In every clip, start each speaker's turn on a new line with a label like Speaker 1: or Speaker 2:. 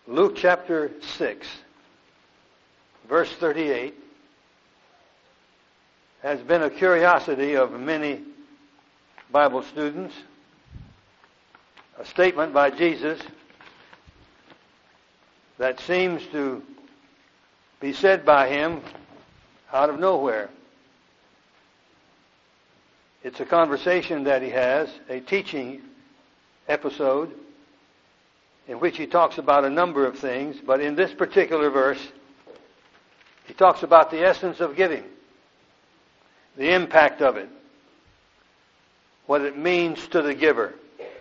Speaker 1: Luke chapter 6, verse 38, has been a curiosity of many Bible students. A statement by Jesus that seems to be said by him out of nowhere. It's a conversation that he has, a teaching episode, in which he talks about a number of things, but in this particular verse, he talks about the essence of giving, the impact of it, what it means to the giver.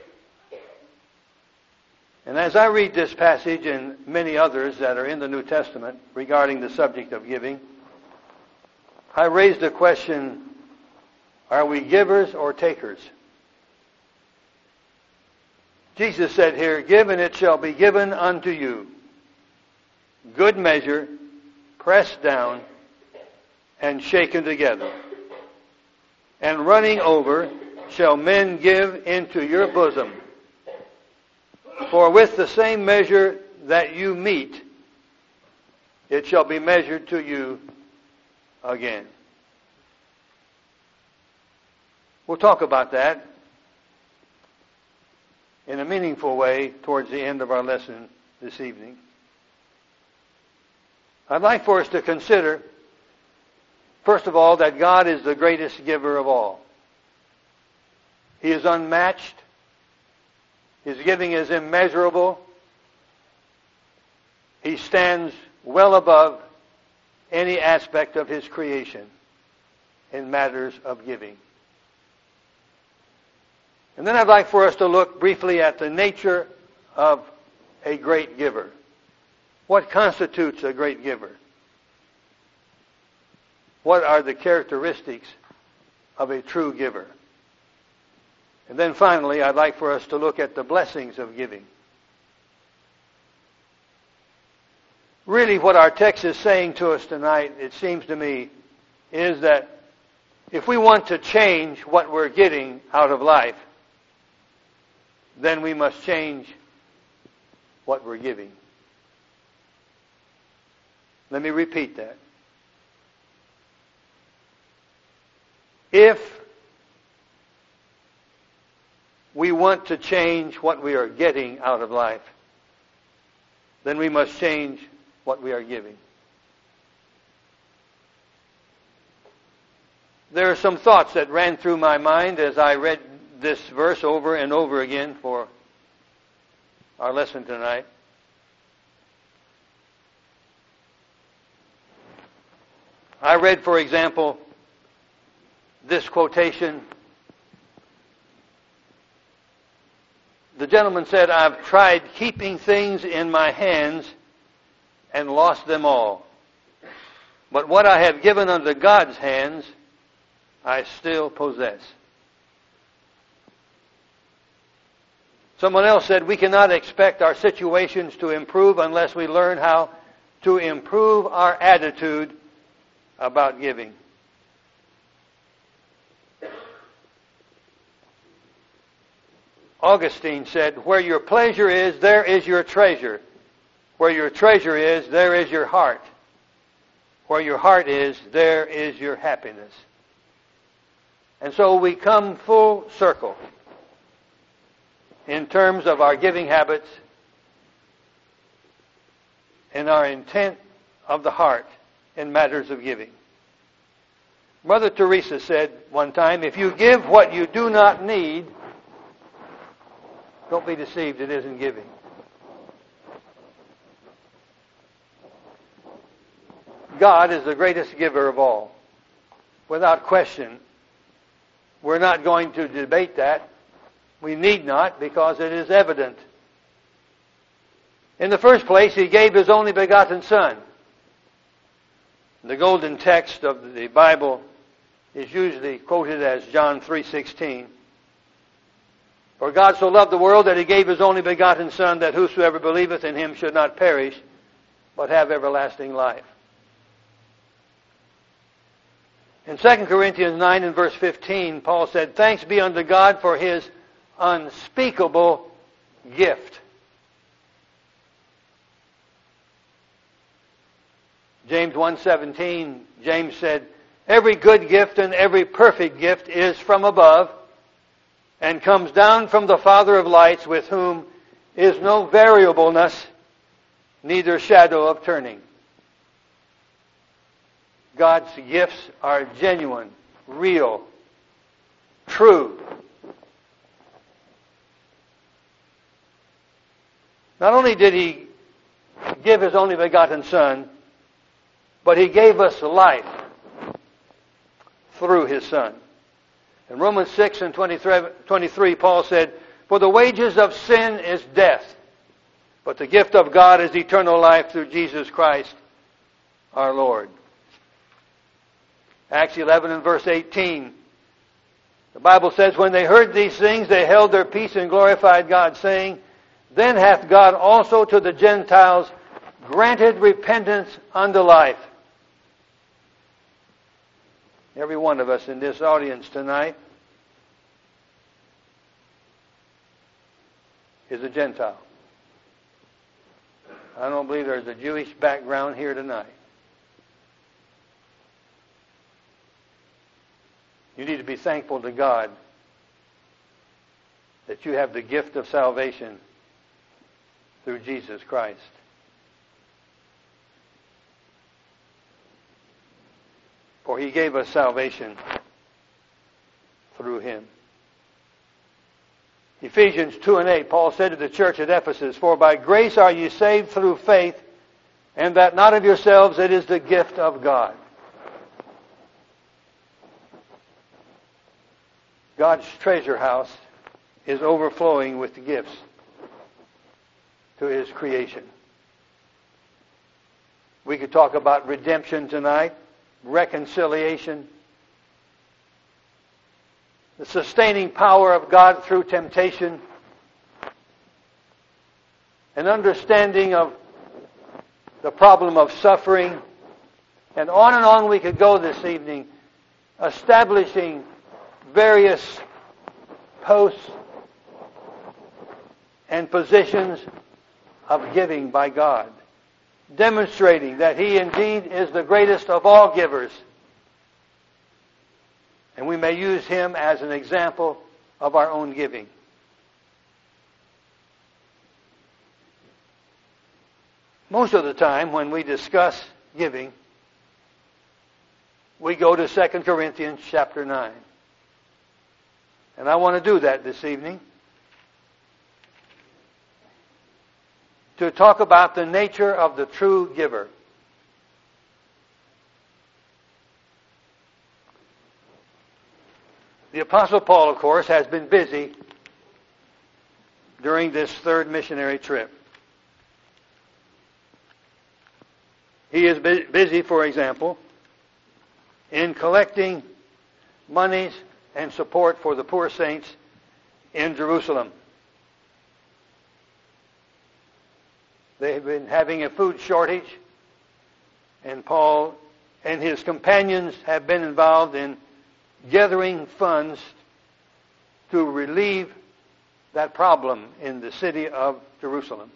Speaker 1: And as I read this passage and many others that are in the New Testament regarding the subject of giving, I raise the question, are we givers or takers? Jesus said here, "Give and it shall be given unto you. Good measure, pressed down, and shaken together. And running over shall men give into your bosom. For with the same measure that you mete, it shall be measured to you again." We'll talk about that in a meaningful way towards the end of our lesson this evening. I'd like for us to consider, first of all, that God is the greatest giver of all. He is unmatched. His giving is immeasurable. He stands well above any aspect of His creation in matters of giving. And then I'd like for us to look briefly at the nature of a great giver. What constitutes a great giver? What are the characteristics of a true giver? And then finally, I'd like for us to look at the blessings of giving. Really, what our text is saying to us tonight, it seems to me, is that if we want to change what we're getting out of life, then we must change what we're giving. Let me repeat that. If we want to change what we are getting out of life, then we must change what we are giving. There are some thoughts that ran through my mind as I read this verse over and over again for our lesson tonight. I read, for example, this quotation. The gentleman said, "I've tried keeping things in my hands and lost them all. But what I have given unto God's hands, I still possess." Someone else said, "We cannot expect our situations to improve unless we learn how to improve our attitude about giving." Augustine said, "Where your pleasure is, there is your treasure. Where your treasure is, there is your heart. Where your heart is, there is your happiness." And so we come full circle in terms of our giving habits and our intent of the heart in matters of giving. Mother Teresa said one time, "If you give what you do not need, don't be deceived, it isn't giving." God is the greatest giver of all. Without question. We're not going to debate that. We need not, because it is evident. In the first place, He gave His only begotten Son. The golden text of the Bible is usually quoted as John 3:16. "For God so loved the world that He gave His only begotten Son, that whosoever believeth in Him should not perish, but have everlasting life." In 2 Corinthians 9 and verse 15, Paul said, "Thanks be unto God for His unspeakable gift." James 1:17, James said, "Every good gift and every perfect gift is from above, and comes down from the Father of lights, with whom is no variableness, neither shadow of turning." God's gifts are genuine, real, true. Not only did He give His only begotten Son, but He gave us life through His Son. In Romans 6 and 23, Paul said, "For the wages of sin is death, but the gift of God is eternal life through Jesus Christ our Lord." Acts 11 and verse 18, the Bible says, "When they heard these things, they held their peace and glorified God, saying, Then hath God also to the Gentiles granted repentance unto life." Every one of us in this audience tonight is a Gentile. I don't believe there's a Jewish background here tonight. You need to be thankful to God that you have the gift of salvation through Jesus Christ. For He gave us salvation through Him. Ephesians 2 and 8, Paul said to the church at Ephesus, "For by grace are ye saved through faith, and that not of yourselves, it is the gift of God." God's treasure house is overflowing with the gifts to His creation. We could talk about redemption tonight, reconciliation, the sustaining power of God through temptation, an understanding of the problem of suffering, and on we could go this evening, establishing various posts and positions of giving by God, demonstrating that He indeed is the greatest of all givers. And we may use Him as an example of our own giving. Most of the time when we discuss giving, we go to 2 Corinthians chapter 9. And I want to do that this evening, to talk about the nature of the true giver. The Apostle Paul, of course, has been busy during this third missionary trip. He is busy, for example, in collecting monies and support for the poor saints in Jerusalem. They have been having a food shortage, and Paul and his companions have been involved in gathering funds to relieve that problem in the city of Jerusalem.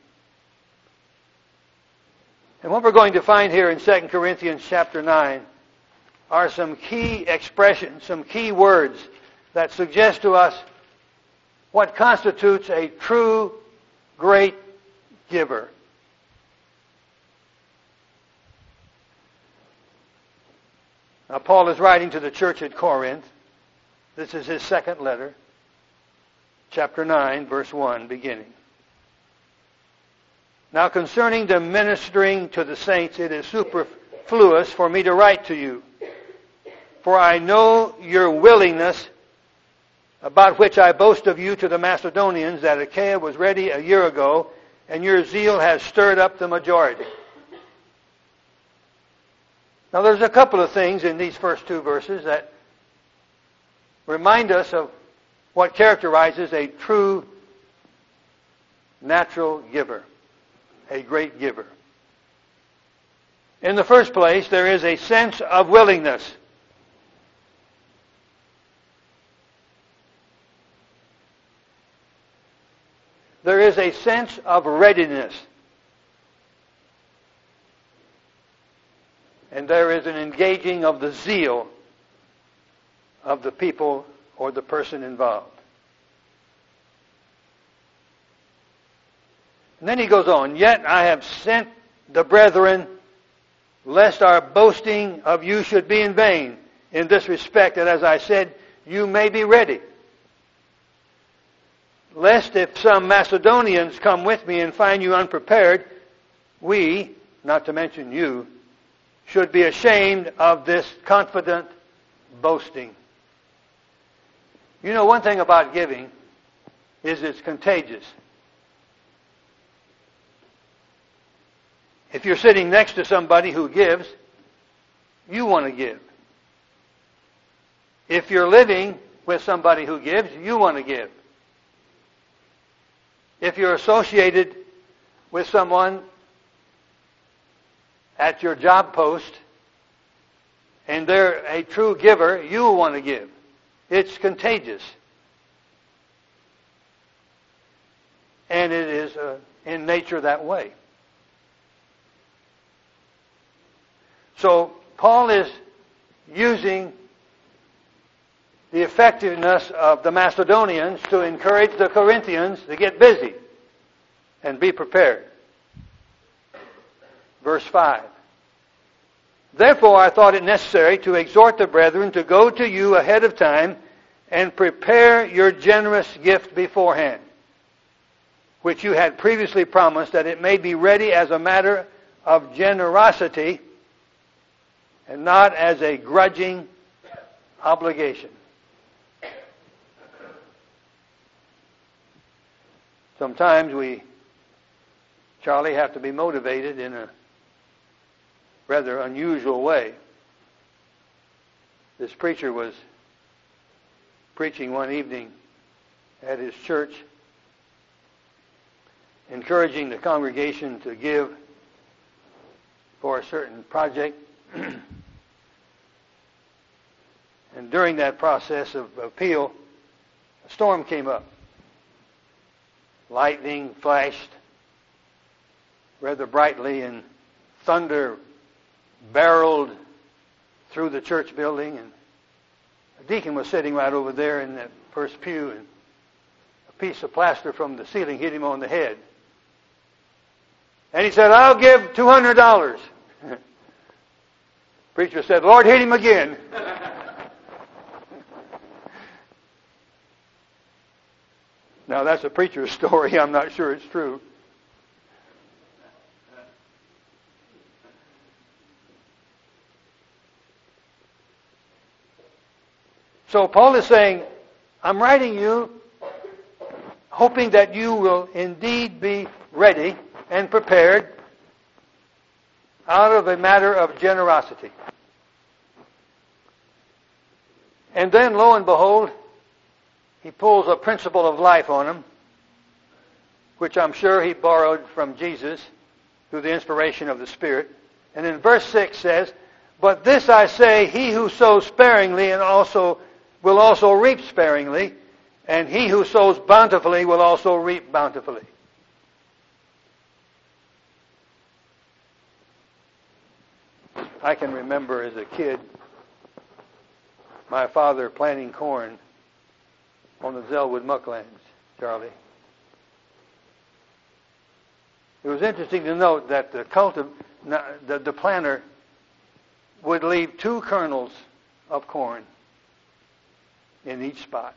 Speaker 1: And what we're going to find here in 2 Corinthians chapter 9 are some key expressions, some key words that suggest to us what constitutes a true great giver. Now, Paul is writing to the church at Corinth. This is his second letter, chapter 9, verse 1, beginning. "Now concerning the ministering to the saints, it is superfluous for me to write to you. For I know your willingness, about which I boast of you to the Macedonians, that Achaia was ready a year ago, and your zeal has stirred up the majority." Now there's a couple of things in these first two verses that remind us of what characterizes a true natural giver, a great giver. In the first place, there is a sense of willingness. There is a sense of readiness. and there is an engaging of the zeal of the people or the person involved. And then he goes on, "Yet I have sent the brethren, lest our boasting of you should be in vain, in this respect, that as I said, you may be ready. Lest if some Macedonians come with me and find you unprepared, we, not to mention you, should be ashamed of this confident boasting." You know, one thing about giving is it's contagious. If you're sitting next to somebody who gives, you want to give. If you're living with somebody who gives, you want to give. If you're associated with someone at your job post and they're a true giver, you want to give. It's contagious. And it is in nature that way. So Paul is using the effectiveness of the Macedonians to encourage the Corinthians to get busy and be prepared. Verse 5. "Therefore I thought it necessary to exhort the brethren to go to you ahead of time and prepare your generous gift beforehand, which you had previously promised, that it may be ready as a matter of generosity and not as a grudging obligation." Sometimes we, Charlie, have to be motivated in a rather unusual way. This preacher was preaching one evening at his church, encouraging the congregation to give for a certain project. And during that process of appeal, a storm came up. Lightning flashed rather brightly, and thunder barreled through the church building, and a deacon was sitting right over there in that first pew, and a piece of plaster from the ceiling hit him on the head. And he said, "I'll give $200. Preacher said, "Lord, hit him again." Now, that's a preacher's story. I'm not sure it's true. So Paul is saying, I'm writing you hoping that you will indeed be ready and prepared out of a matter of generosity. And then, lo and behold, he pulls a principle of life on him, which I'm sure he borrowed from Jesus through the inspiration of the Spirit. And in verse 6 says, "But this I say, he who sows sparingly will also reap sparingly, and he who sows bountifully will also reap bountifully." I can remember as a kid my father planting corn on the Zellwood mucklands, Charlie. It was interesting to note that the planter would leave 2 kernels of corn in each spot.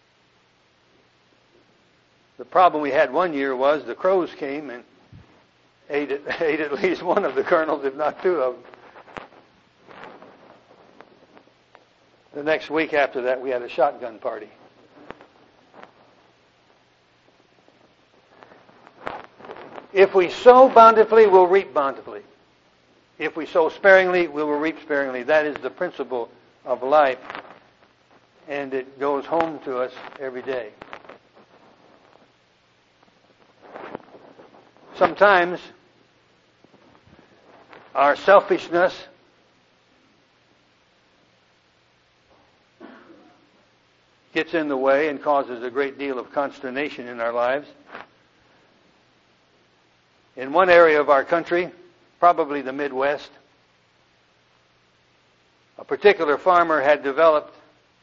Speaker 1: The problem we had one year was the crows came and ate at least one of the kernels, if not 2 of them. The next week after that, we had a shotgun party. If we sow bountifully, we'll reap bountifully. If we sow sparingly, we will reap sparingly. That is the principle of life, and it goes home to us every day. Sometimes our selfishness gets in the way and causes a great deal of consternation in our lives. In one area of our country, probably the Midwest, A particular farmer had developed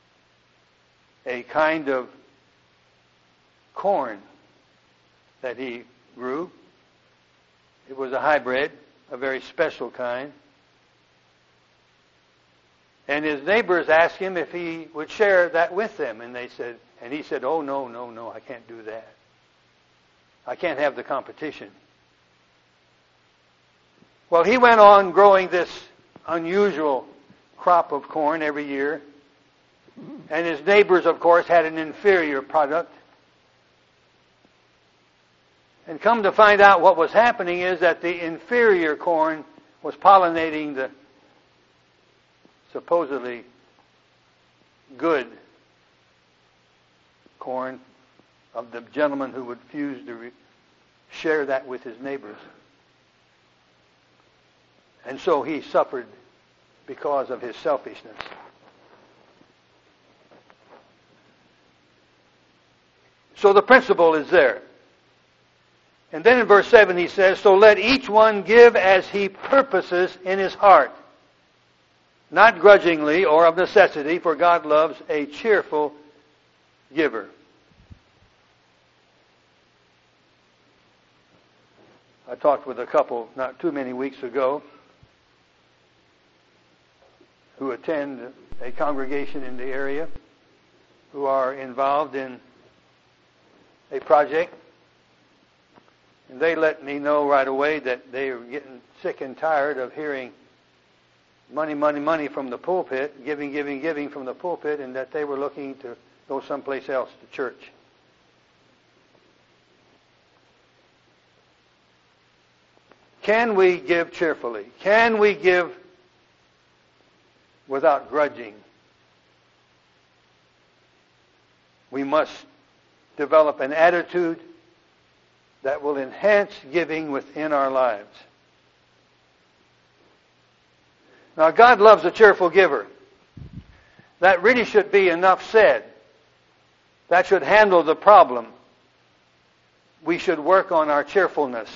Speaker 1: a kind of corn that he grew. It was a hybrid, a very special kind. And his neighbors asked him if he would share that with them, and he said, "Oh, no, I can't do that. I can't have the competition." Well, he went on growing this unusual crop of corn every year, and his neighbors, of course, had an inferior product. And come to find out, what was happening is that the inferior corn was pollinating the supposedly good corn of the gentleman who would refuse to share that with his neighbors. And so he suffered because of his selfishness. So the principle is there. And then in verse 7 he says, "So let each one give as he purposes in his heart, not grudgingly or of necessity, for God loves a cheerful giver." I talked with a couple not too many weeks ago who attend a congregation in the area, who are involved in a project. And they let me know right away that they are getting sick and tired of hearing money, money, money from the pulpit, giving, giving, giving from the pulpit, and that they were looking to go someplace else to church. Can we give cheerfully? Can we give without grudging? We must develop an attitude that will enhance giving within our lives. Now, God loves a cheerful giver. That really should be enough said. That should handle the problem. We should work on our cheerfulness.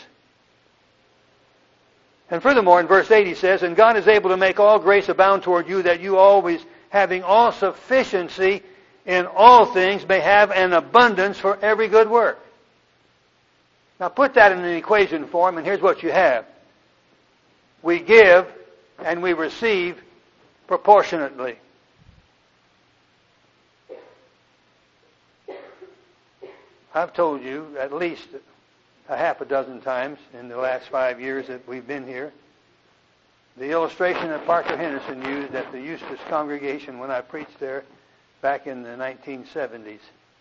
Speaker 1: And furthermore, in verse 8 he says, "And God is able to make all grace abound toward you, that you always, having all sufficiency in all things, may have an abundance for every good work." Now put that in an equation form, and here's what you have. We give and we receive proportionately. I've told you at least a half a dozen times in the last 5 years that we've been here the illustration that Parker Henderson used at the Eustis congregation when I preached there back in the 1970s.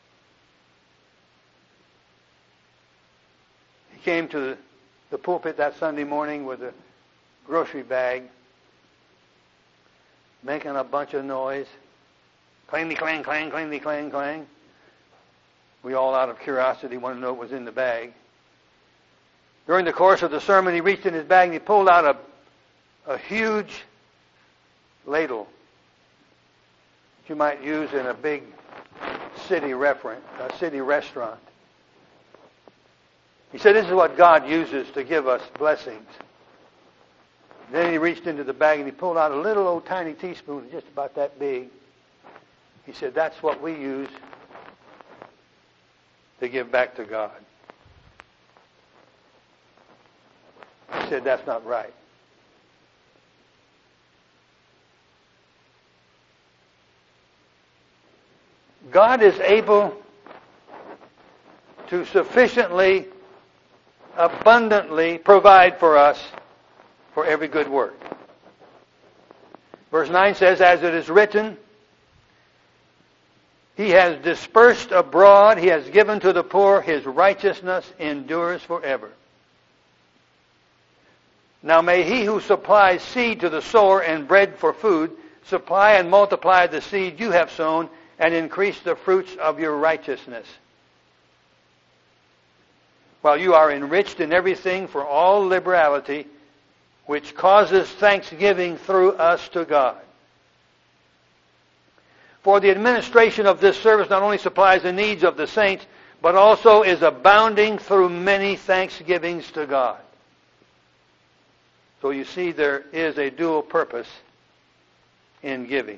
Speaker 1: He came to the pulpit that Sunday morning with a grocery bag, making a bunch of noise. Clang, clang, clang, clang, clang, clang. We all, out of curiosity, wanted to know what was in the bag. During the course of the sermon, he reached in his bag and he pulled out a huge ladle that you might use in a big city restaurant. He said, "This is what God uses to give us blessings." Then he reached into the bag and he pulled out a little old tiny teaspoon, just about that big. He said, "That's what we use to give back to God." He said, "That's not right." God is able to sufficiently, abundantly provide for us for every good work. Verse 9 says, "As it is written, He has dispersed abroad, He has given to the poor, His righteousness endures forever. Now may He who supplies seed to the sower and bread for food, supply and multiply the seed you have sown, and increase the fruits of your righteousness, while you are enriched in everything for all liberality, which causes thanksgiving through us to God. For the administration of this service not only supplies the needs of the saints, but also is abounding through many thanksgivings to God." So you see, there is a dual purpose in giving.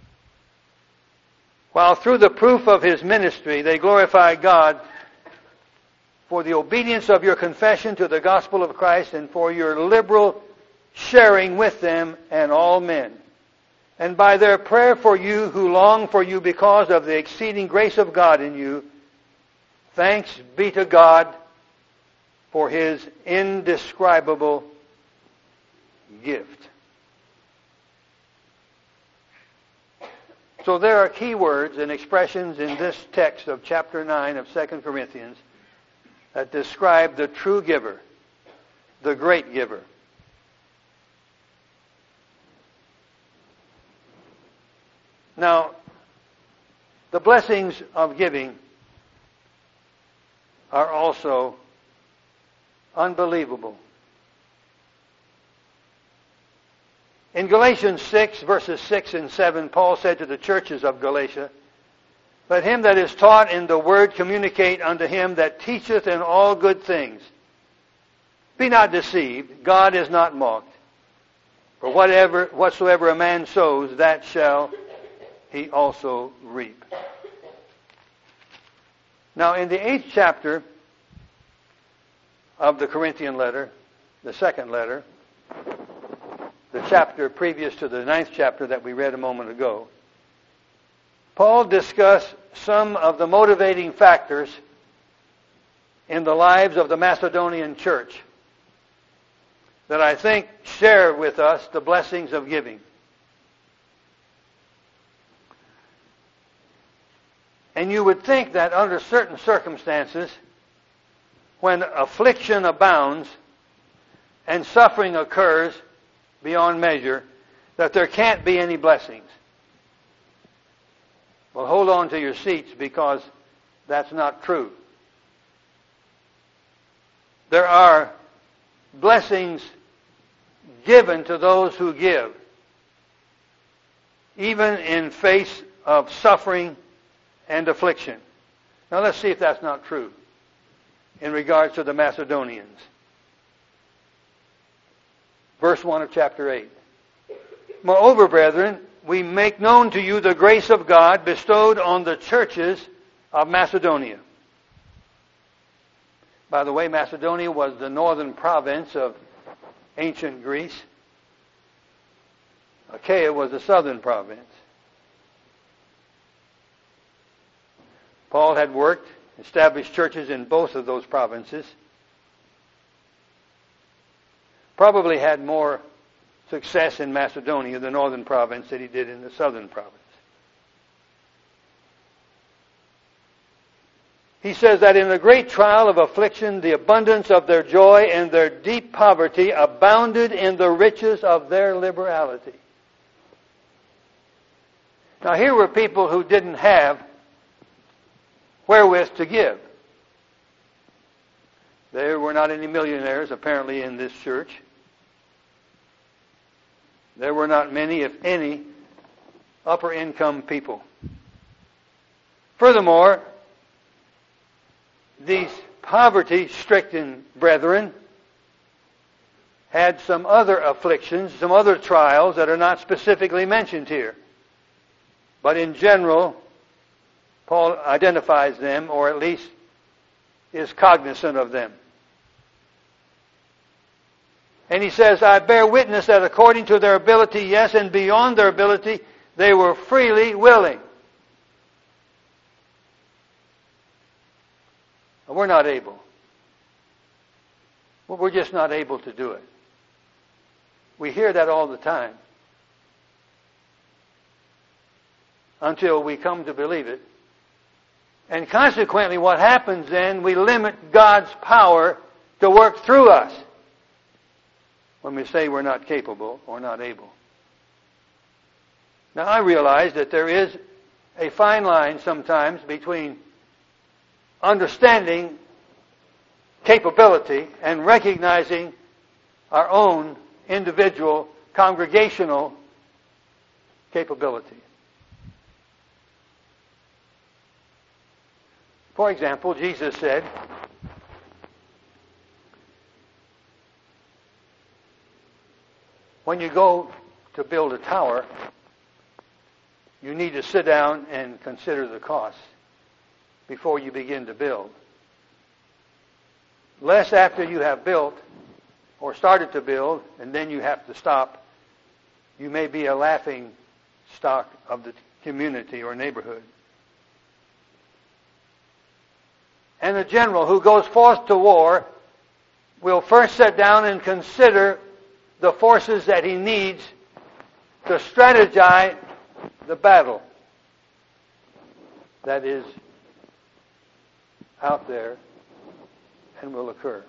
Speaker 1: While through the proof of his ministry they glorify God for the obedience of your confession to the gospel of Christ and for your liberal sharing with them and all men. And by their prayer for you who long for you because of the exceeding grace of God in you, thanks be to God for his indescribable gift. So there are key words and expressions in this text of chapter 9 of 2 Corinthians that describe the true giver, the great giver. Now, the blessings of giving are also unbelievable. In Galatians 6, verses 6 and 7, Paul said to the churches of Galatia, "Let him that is taught in the word communicate unto him that teacheth in all good things. Be not deceived, God is not mocked. For whatsoever a man sows, that shall he also reap." Now, in the 8th chapter of the Corinthian letter, the second letter, the chapter previous to the 9th chapter that we read a moment ago, Paul discussed some of the motivating factors in the lives of the Macedonian church that I think share with us the blessings of giving. And you would think that under certain circumstances, when affliction abounds and suffering occurs beyond measure, that there can't be any blessings. Well, hold on to your seats, because that's not true. There are blessings given to those who give, even in face of suffering and affliction. Now let's see if that's not true in regards to the Macedonians. Verse 1 of chapter 8. "Moreover, brethren, we make known to you the grace of God bestowed on the churches of Macedonia." By the way, Macedonia was the northern province of ancient Greece. Achaia was the southern province. Paul had worked, established churches in both of those provinces. Probably had more success in Macedonia, the northern province, than he did in the southern province. He says that in the great trial of affliction, the abundance of their joy and their deep poverty abounded in the riches of their liberality. Now here were people who didn't have wherewith to give. There were not any millionaires, apparently, in this church. There were not many, if any, upper-income people. Furthermore, these poverty-stricken brethren had some other afflictions, some other trials that are not specifically mentioned here. But in general, Paul identifies them, or at least is cognizant of them. And he says, "I bear witness that according to their ability, yes, and beyond their ability, they were freely willing." We're not able. Well, we're just not able to do it. We hear that all the time, until we come to believe it. And consequently, what happens then, we limit God's power to work through us when we say we're not capable or not able. Now, I realize that there is a fine line sometimes between understanding capability and recognizing our own individual congregational capability. For example, Jesus said, when you go to build a tower, you need to sit down and consider the costs before you begin to build. Lest after you have built or started to build and then you have to stop, you may be a laughing stock of the community or neighborhood. And the general who goes forth to war will first sit down and consider the forces that he needs to strategize the battle that is out there and will occur.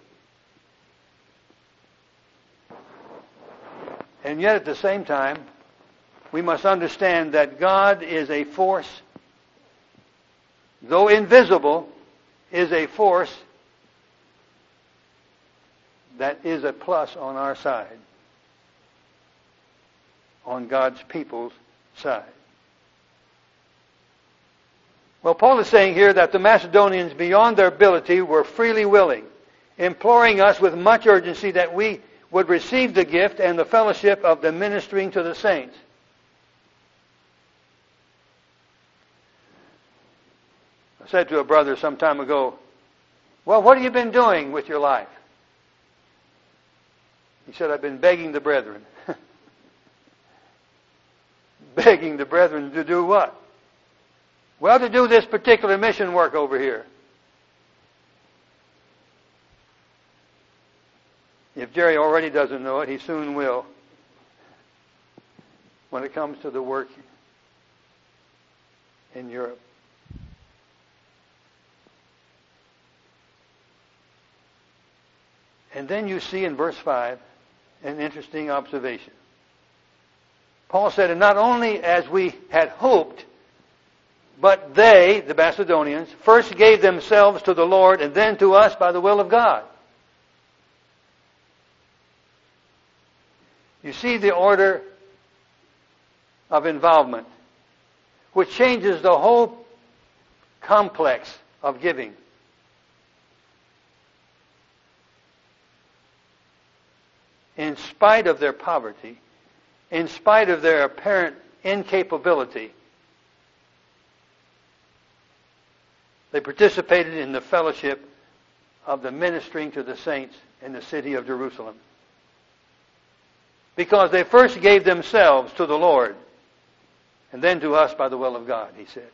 Speaker 1: And yet at the same time, we must understand that God is a force, though invisible, is a force that is a plus on our side, on God's people's side. Well, Paul is saying here that the Macedonians, beyond their ability, were freely willing, imploring us with much urgency that we would receive the gift and the fellowship of the ministering to the saints. I said to a brother some time ago, well, what have you been doing with your life? He said, I've been begging the brethren. Begging the brethren to do what? Well, to do this particular mission work over here. If Jerry already doesn't know it, he soon will when it comes to the work in Europe. And then you see in verse 5 an interesting observation. Paul said, and not only as we had hoped, but they, the Macedonians, first gave themselves to the Lord and then to us by the will of God. You see the order of involvement, which changes the whole complex of giving. In spite of their poverty, in spite of their apparent incapability, they participated in the fellowship of the ministering to the saints in the city of Jerusalem. Because they first gave themselves to the Lord, and then to us by the will of God, he said.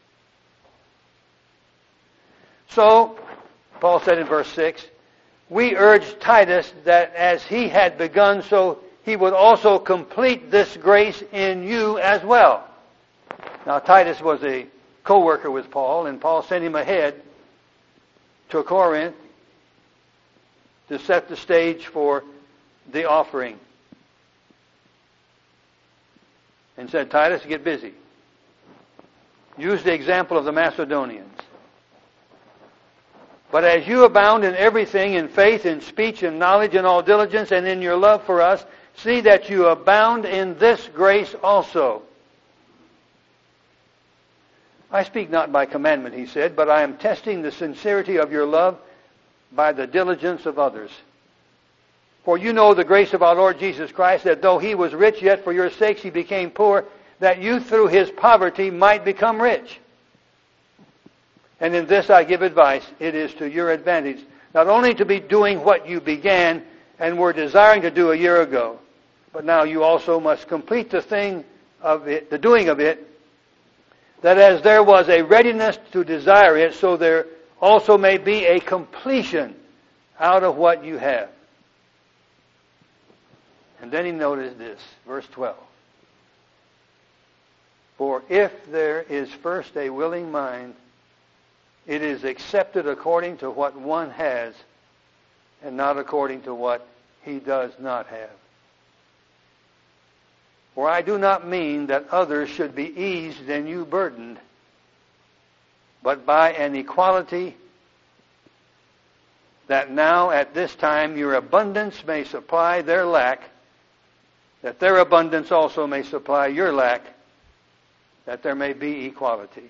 Speaker 1: So, Paul said in verse 6, we urge Titus that as he had begun, so he would also complete this grace in you as well. Now, Titus was a co-worker with Paul, and Paul sent him ahead to Corinth to set the stage for the offering. And said, Titus, get busy. Use the example of the Macedonians. But as you abound in everything, in faith, in speech, in knowledge, in all diligence, and in your love for us, see that you abound in this grace also. I speak not by commandment, he said, but I am testing the sincerity of your love by the diligence of others. For you know the grace of our Lord Jesus Christ, that though he was rich, yet for your sakes he became poor, that you through his poverty might become rich. And in this I give advice. It is to your advantage, not only to be doing what you began and were desiring to do a year ago, but now you also must complete the doing of it, that as there was a readiness to desire it, so there also may be a completion out of what you have. And then he noticed this, verse 12. For if there is first a willing mind, it is accepted according to what one has, and not according to what he does not have. For I do not mean that others should be eased and you burdened, but by an equality, that now at this time your abundance may supply their lack, that their abundance also may supply your lack, that there may be equality.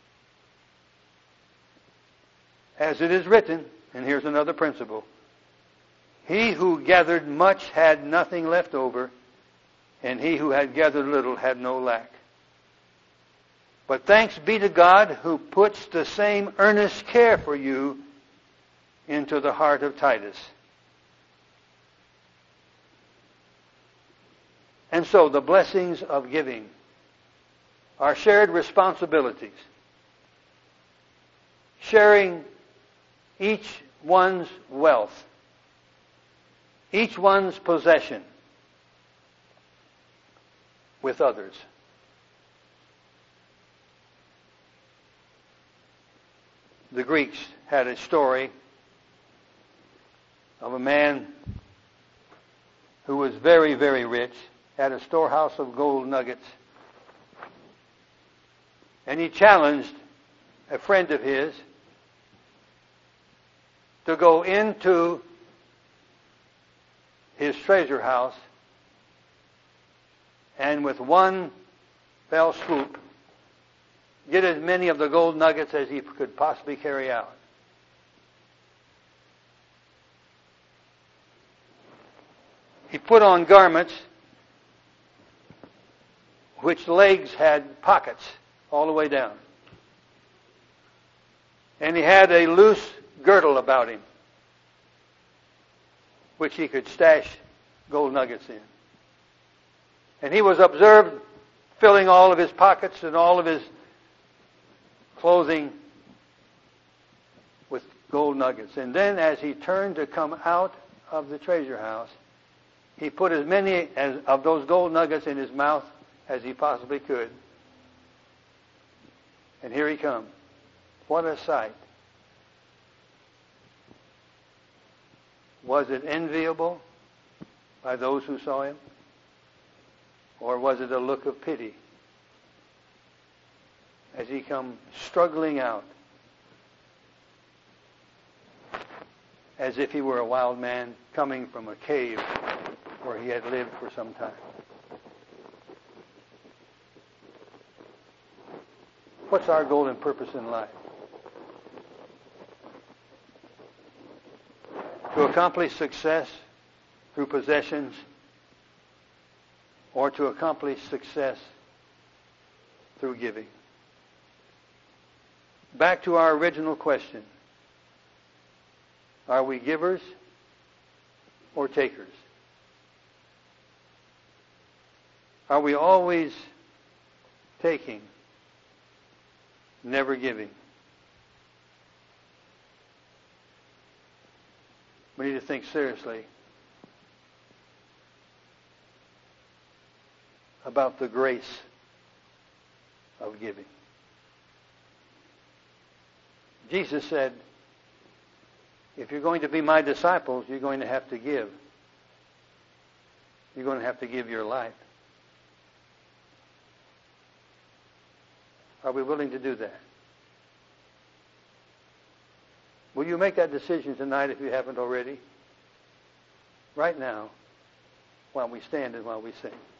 Speaker 1: As it is written, and here's another principle, he who gathered much had nothing left over, and he who had gathered little had no lack. But thanks be to God who puts the same earnest care for you into the heart of Titus. And so the blessings of giving are shared responsibilities. Sharing each one's wealth, each one's possession with others. The Greeks had a story of a man who was very, very rich, had a storehouse of gold nuggets, and he challenged a friend of his to go into his treasure house and with one fell swoop get as many of the gold nuggets as he could possibly carry out. He put on garments which legs had pockets all the way down. And he had a loose girdle about him, which he could stash gold nuggets in. And he was observed filling all of his pockets and all of his clothing with gold nuggets. And then as he turned to come out of the treasure house, he put as many of those gold nuggets in his mouth as he possibly could. And here he comes. What a sight. Was it enviable by those who saw him? Or was it a look of pity as he come struggling out as if he were a wild man coming from a cave where he had lived for some time? What's our goal and purpose in life? To accomplish success through possessions, or to accomplish success through giving? Back to our original question. Are we givers or takers? Are we always taking, never giving? We need to think seriously about the grace of giving. Jesus said, if you're going to be my disciples, you're going to have to give. You're going to have to give your life. Are we willing to do that? Will you make that decision tonight if you haven't already? Right now, while we stand and while we sing.